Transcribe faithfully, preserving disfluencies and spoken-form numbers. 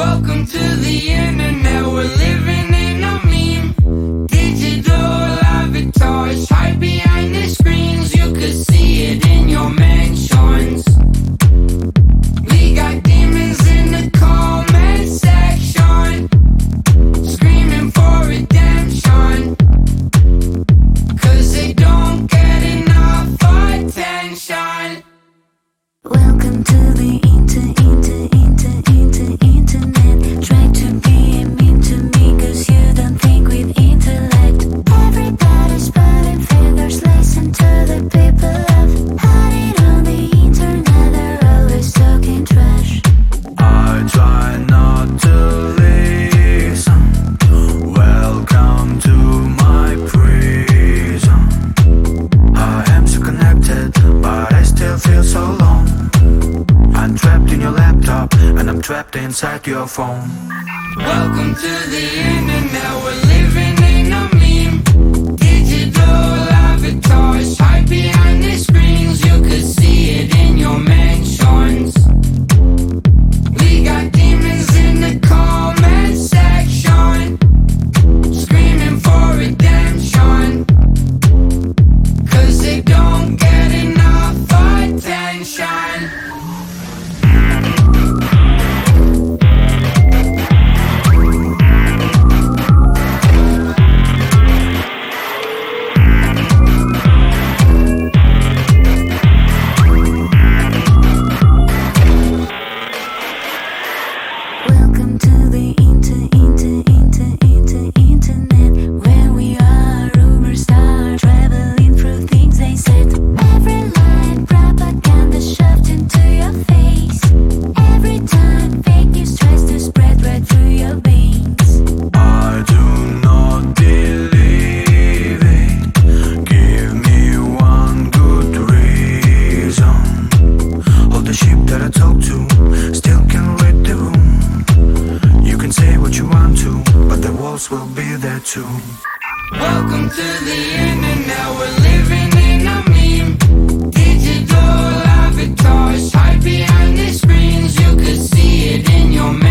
Welcome to the internet, we're living in a meme. Digital avatars hide behind the screens. You could see it in your mansions. We got demons in the comment section, screaming for redemption, cause they don't get enough attention. Welcome to the inter, inter, inter, inter, internet. Try to be mean to me cause you don't think with intellect. Everybody's putting fingers, listen to the people of hiding on the internet, they're always talking trash. I try not to listen. Welcome to my prison. I am so connected, but I still feel so alone. I'm trapped in your laptop, and I'm trapped inside your phone. Welcome to the internet, we're living in a meme. Digital avatars hide behind the screens. You could see it in your mansions. We got demons in the comment section, screaming for redemption, cause they don't get enough attention. Welcome to the inter, inter, inter, inter, internet, where we are, rumors are traveling through things they said. Every line, propaganda shoved into your face. Every time, fake news tries to spread right through your veins. I do not believe it. Give me one good reason. All the sheep that I talk to still can read the room. You can say what you want to, but the walls will be there too. Welcome to the internet, we're living in a meme. Digital avatars hide behind the screens. You could see it in your